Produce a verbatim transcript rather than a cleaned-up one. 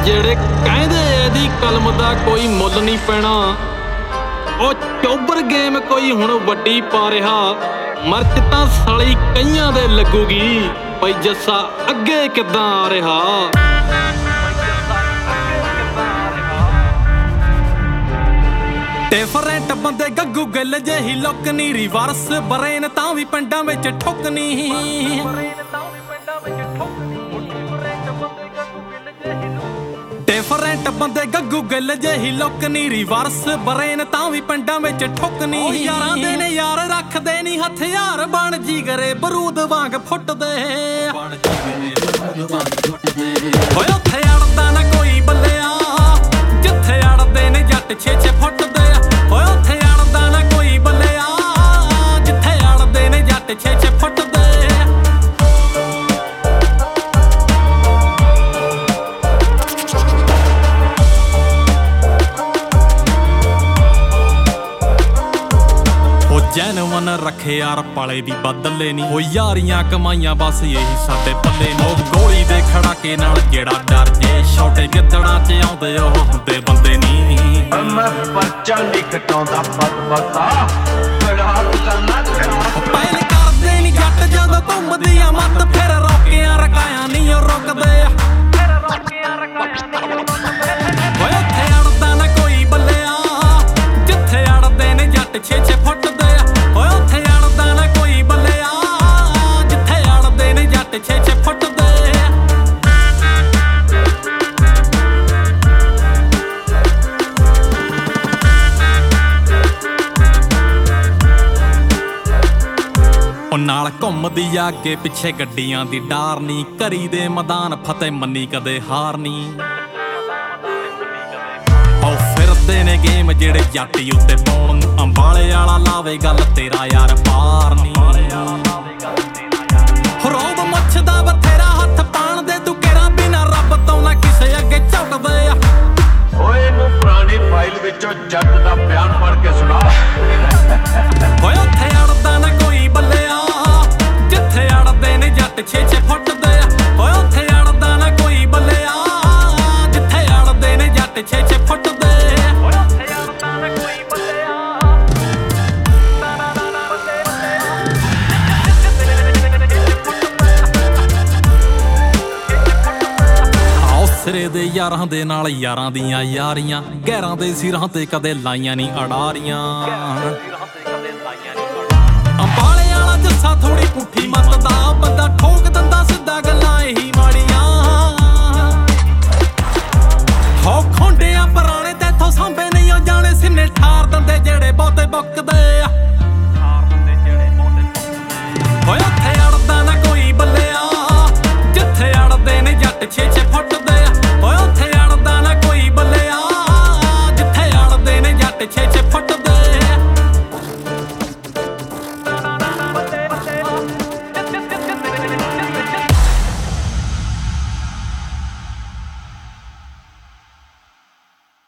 ਜਿਹੜੇ ਕਹਿੰਦੇ ਇਹਦੀ ਕਲਮ ਦਾ ਕੋਈ ਮੁੱਲ ਨਹੀਂ ਪੈਣਾ, ਉਹ ਚੋਬਰ ਗੇਮ ਕੋਈ ਹੁਣ ਵੱਡੀ ਪਾ ਰਿਹਾ। ਮਰਚ ਤਾਂ ਸਾਲੀ ਕਈਆਂ ਦੇ ਲੱਗੂਗੀ, ਬਈ ਜੱਸਾ ਅੱਗੇ ਕਿੱਦਾਂ ਆ ਰਿਹਾ। ਡਿਫਰੈਂਟ ਬੰਦੇ ਗੱਗੂ ਗਿੱਲ ਜਿਹੀ ਲੁੱਕ ਨੀ, ਰਿਵਰਸ ਬਰੇਨ ਤਾਂ ਵੀ ਪਿੰਡਾਂ ਵਿੱਚ ਠੁੱਕਣੀ। ਡਿਫਰੈਂਟ ਬੰਦੇ ਗੱਗੂ ਗਿੱਲ ਜਿਹੀ ਲੁੱਕ ਨੀ, ਰਿਵਰਸ ਬਰੇਨ ਤਾਂ ਵੀ ਪਿੰਡਾਂ ਵਿੱਚ ਠੁੱਕਣੀ। ਯਾਰਾਂ ਦੇ ਨੇ ਯਾਰ ਰੱਖਦੇ ਨੀ ਹਥਿਆਰ, ਬਣ ਜਿਗਰੇ ਬਰੂਦ ਵਾਂਗ ਫੁੱਟਦੇ। ਓਏ ਉੱਥੇ ਅੜਦਾ ਨਾ ਕੋਈ ਬੱਲਿਆ, ਜਿੱਥੇ ਅੜਦੇ ਨੇ ਜੱਟ ਛੇ ਛੇ ਫੁੱਟ ਦੇ। ਓਏ ਉੱਥੇ ਅੜਦਾ ਨਾ ਕੋਈ ਬੱਲਿਆ, ਜਿੱਥੇ ਅੜਦੇ ਨੇ ਜੱਟ ਛੇ ਛੇ ਫੁੱਟ ਦੇ। ਜੈਨਵਨ ਰੱਖੇ ਯਾਰ ਪਾਲੇ ਦੀ ਬਦਲੇ ਨੀ, ਉਹ ਯਾਰੀਆਂ ਕਮਾਈਆਂ ਬਸ ਇਹੀ ਸਾਡੇ ਪੱਲੇ ਨੀ। ਉਹ ਗੋਲੀ ਦੇ ਖੜਾਕੇ ਨਾਲ ਜਿਹੜਾ ਡਰ ਜੇ, ਛੋਟੇ ਗਿੱਦੜਾਂ ਚ ਆਉਂਦੇ ਉਹ ਹੁੰਦੇ ਬੰਦੇ ਨੀ। ਮੈਂ ਪਰਚਾ ਨਹੀਂ ਕਟਾਉਂਦਾ ਪਤ ਪਤਾ ਖੜਾਕ ਕਰਨਾ ਪਹਿਲ ਕਰਦੇ ਨੀ ਜੱਟ ਜਦੋਂ ਘੁੰਮਦੀ ਆ ਮੱਤ, ਫਿਰ ਰੋਕਿਆਂ ਰਕਾਇਆ ਨੀ ਉਹ ਰੁਕਦੇ। ਓਏ ਉੱਥੇ ਅੜਦਾ ਨਾ ਕੋਈ ਬੱਲਿਆ, ਜਿੱਥੇ ਅੜਦੇ ਨੇ ਜੱਟ ਛੇ ਛੇ ਫੁੱਟ ਦੇ। ਓਏ ਉੱਥੇ ਅੜਦਾ ਨਾ ਕੋਈ ਬੱਲਿਆ, ਜਿੱਥੇ ਅੜਦੇ ਨੇ ਜੱਟ ਛੇ ਛੇ ਫੁੱਟ ਦੇ। ਉਹ ਨਾਲ ਘੁੰਮਦੀ ਆ ਅੱਗੇ ਪਿੱਛੇ ਗੱਡੀਆਂ ਦੀ ਡਾਰ ਨੀ, ਘਰੀ ਦੇ ਮੈਦਾਨ ਫਤਿਹ ਮੰਨੀ ਕਦੇ ਹਾਰ ਨੀ। ਉਹ ਫਿਰਦੇ ਨੇ ਗੇਮ ਜਿਹੜੇ ਜੱਟੀ ਉੱਤੇ ਪਾਉਣ ਨੂੰ, ਅੰਬਾਲੇ ਵਾਲਾ ਲਾਵੇ ਗੱਲ ਤੇਰਾ ਯਾਰ ਪਾਰ ਨੀ। ਰੋਬ ਮੱਛਦਾ ਬਥੇਰਾ ਹੱਥ ਪਾਣ ਦੇ, ਤੂੰ ਕਿਹੜਾ ਬਿਨਾ ਰੱਬ ਤੋਂ ਨਾ ਕਿਸੇ ਅੱਗੇ ਝੁਕਦੇ ਆ। ਓਏ ਇਹਨੂੰ ਪੁਰਾਣੀ ਫਾਈਲ ਵਿੱਚੋਂ ਜੱਟ ਦਾ ਬਿਆਨ ਪੜ੍ਹ ਕੇ ਸੁਣਾ। ਓਏ ਉੱਥੇ ਅੜਦਾ ਨਾ ਕੋਈ ਬੱਲਿਆ, ਜਿੱਥੇ ਅੜਦੇ ਨੇ ਜੱਟ ਛੇ ਛੇ ਫੁੱਟ ਦੇ। ਓਏ ਉੱਥੇ ਅੜਦਾ ਨਾ ਕੋਈ ਬੱਲਿਆ, ਜਿੱਥੇ ਅੜਦੇ ਨੇ ਜੱਟ ਛੇ ਛੇ ਫੁੱਟ ਦੇ। ਓਏ ਉੱਥੇ ਅੜਦਾ ਨਾ ਕੋਈ ਬੱਲਿਆ। ਆਓ ਸਿਰੇ ਦੇ ਯਾਰਾਂ ਦੇ ਨਾਲ ਯਾਰਾਂ ਦੀਆਂ ਯਾਰੀਆਂ, ਗੈਰਾਂ ਦੇ ਸਿਰਾਂ ਤੇ ਕਦੇ ਲਾਈਆਂ ਨੀ ਅੜਾਰੀਆਂ। ਅੰਬਾਲੇ ਵਾਲਾ ਜੱਸਾ ਥੋੜੀ ਪੁੱਠੀ ਮੱਤ ਦਾ ਬੰਦਾ, ਠੋਕ ਦਿੰਦਾ ਸਿੱਧਾ ਗੱਲਾਂ ਇਹੀ ਮਾੜੀਆਂ। ਹੋ ਖੁੰਡਿਆਂ ਪੁਰਾਣੇ ਤੇਥੋਂ ਸਾਂਭੇ ਨਹੀਂ ਉਹ ਜਾਣੇ, ਸਿੰਨੇ ਠਾਰ ਦਿੰਦੇ ਜਿਹੜੇ ਬਹੁਤੇ ਬੁੱਕਦੇ ਆ। ਓਏ ਉੱਥੇ ਅੜਦਾ ਨਾ ਕੋਈ ਬੱਲਿਆ, ਜਿੱਥੇ ਅੜਦੇ ਨੇ ਜੱਟ ਛੇ ਛੇ